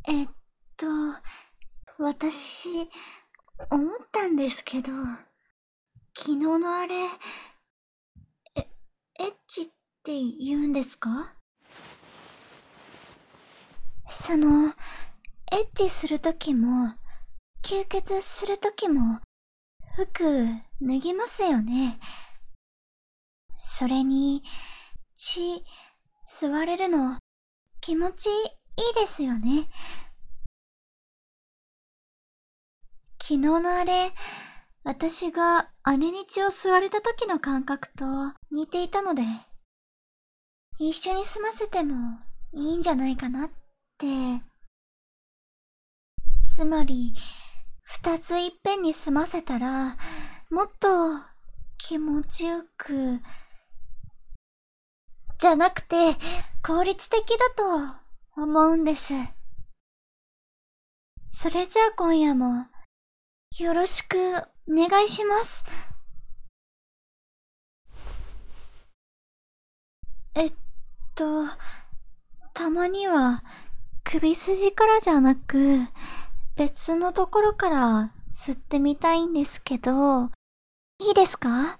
えっと、私、思ったんですけど、昨日のあれ、え、エッチって言うんですか？エッチするときも、吸血するときも、服脱ぎますよね。それに、血、吸われるの、気持ちいいですよね。昨日のあれ、私が姉に血を吸われた時の感覚と似ていたので、一緒に済ませてもいいんじゃないかなって。つまり、二ついっぺんに済ませたら、もっと気持ちよく、じゃなくて効率的だと思うんです。それじゃあ今夜もよろしくお願いします。えっと、たまには首筋からじゃなく別のところから吸ってみたいんですけど、いいですか？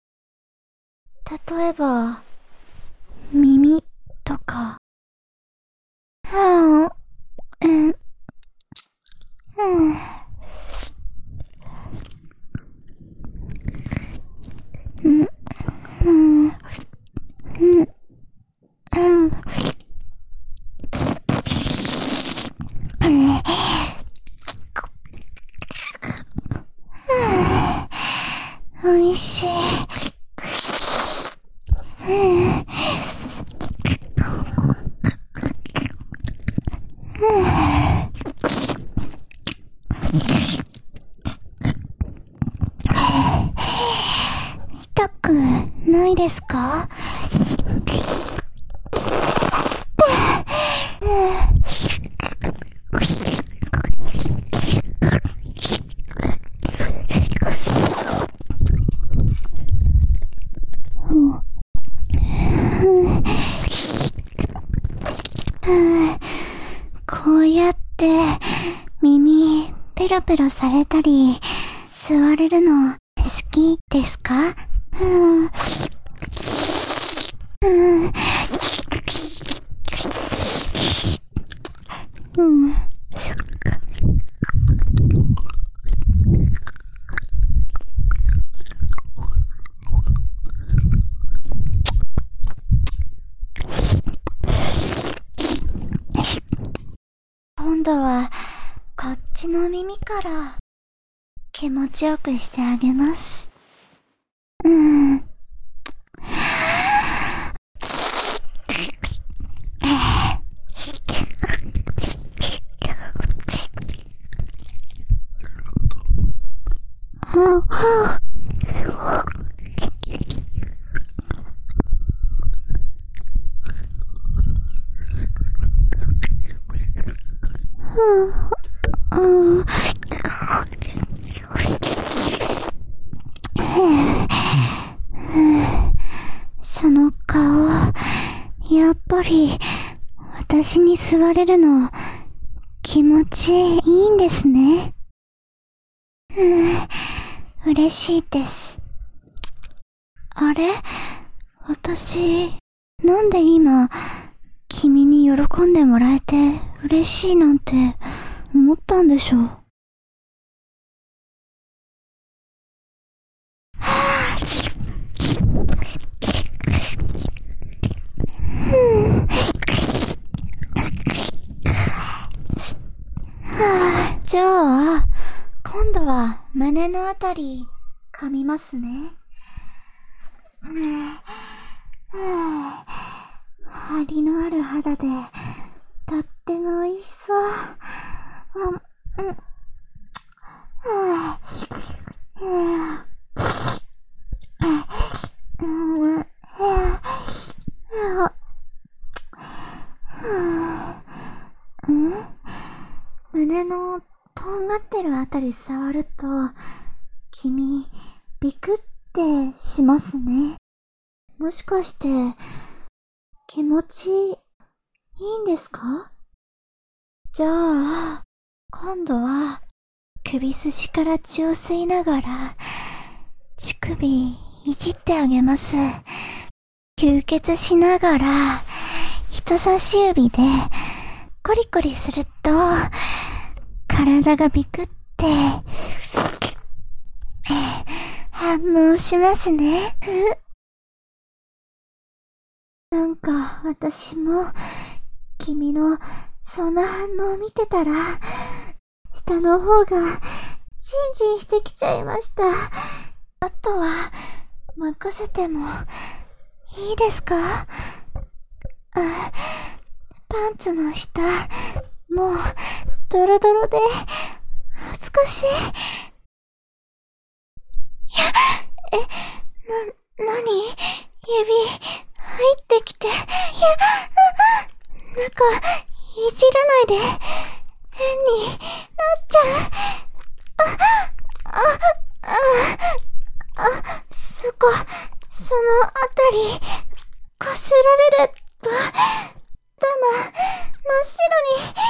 例えば、耳とか。うん、うん、うん、うん、うん、うん、うん、おいしい。痛くないですか？こうやって耳ペロペロされたり吸われるの好きですか？うん、うん、うん。今度はこっちの耳から気持ちよくしてあげます。うん。その顔、やっぱり私に吸われるの気持ちいいんですね。嬉しいです。あれ？私、なんで今、君に喜んでもらえて嬉しいなんて思ったんでしょう。じゃあ、今度は胸のあたり噛みますね。張りのある肌でとっても美味しそう。うん、うん、胸のとんがってるあたり触ると、君、ビクってしますね。もしかして、気持ちいいんですか？ じゃあ、今度は、首筋から血を吸いながら、乳首いじってあげます。吸血しながら、人差し指でコリコリすると、体がビクって反応しますね。なんか私も君のその反応を見てたら、下の方がジンジンしてきちゃいました。あとは任せてもいいですか？パンツの下、もうドロドロで恥ずかしい。なに？指入ってきて。中、いじらないで。変になっちゃう。そのあたり、こすられると、真っ白になって、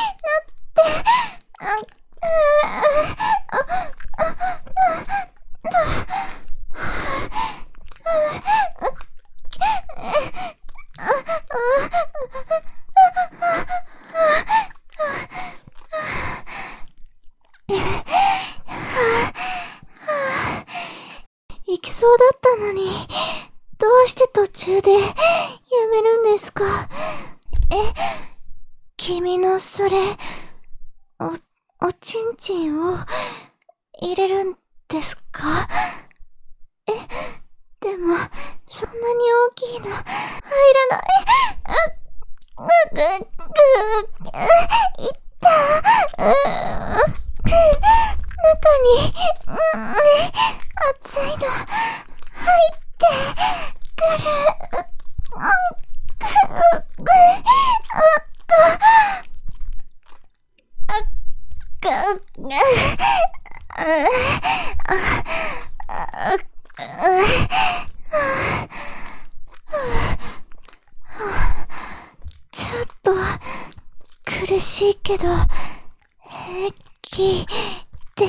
行きそうだったのに、どうして途中でやめるんですか？君のそれ、おちんちんを入れるんですか？でも、そんなに大きいの入らない。いった。中に、熱いの入ってくる。ちょっと苦しいけど平気です。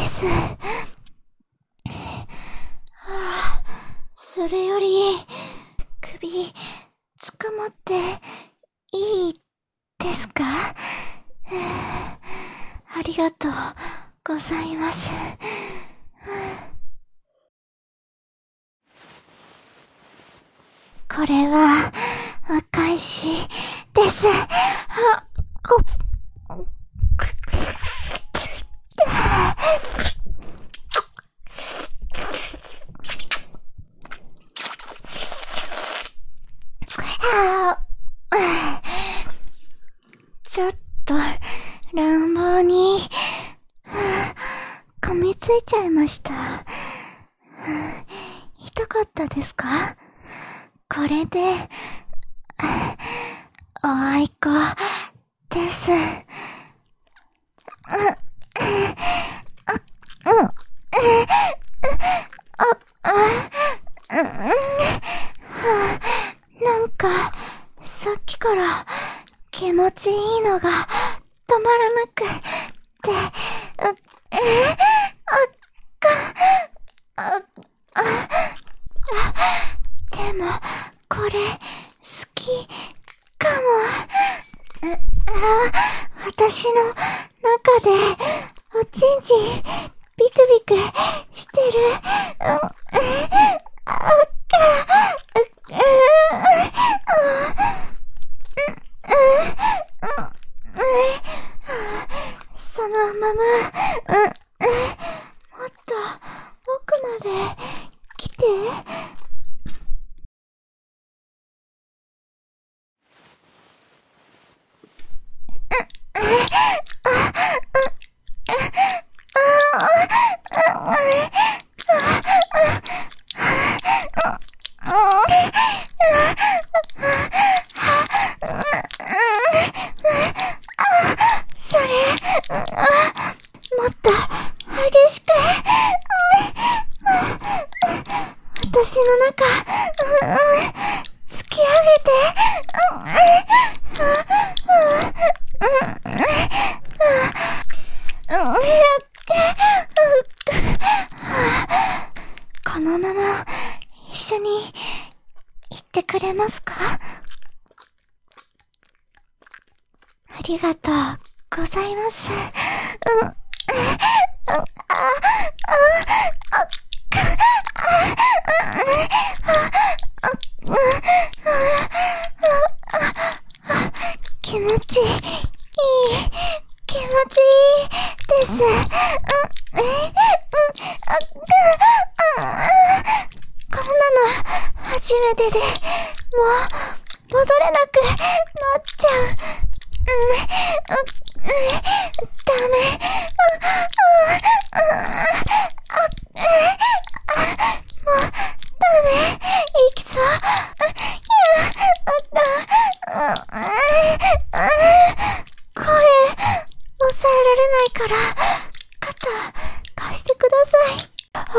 それより首捕まっていいですか？ありがとうございます。これはお返しです。ちょっと乱暴に噛みついちゃいました。痛かったですか？これでおあいこです。なんかさっきから気持ちいいのが止まらなくて、でもこれ好きかも。私の中でおちんちんビクビクしてる。そのまま、もっと奥まで来て。それ、もっと激しく。私の中、突き上げて。 れますか？ありがとうございます。気持ちいい、気持ちいいです。こんなの初めてで、もう戻れなくなっちゃう。ダメ。もうダメ。いきそう。声、抑えられないから、肩、貸してください。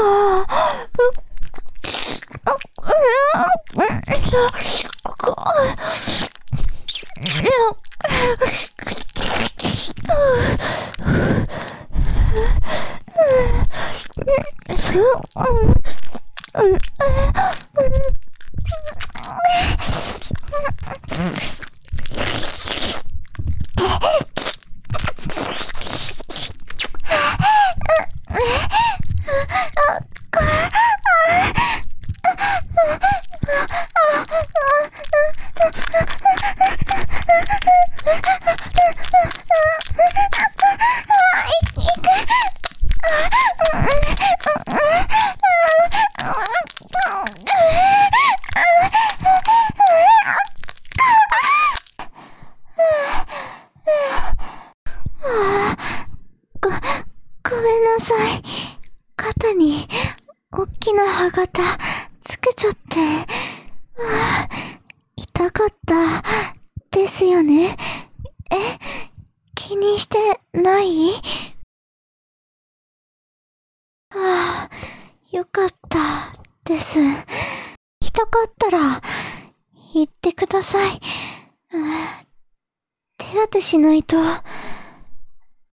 ごめんなさい。肩に大きな歯型つけちゃって。痛かったですよね。気にしてないよかったです。痛かったら言ってください。手当てしないと。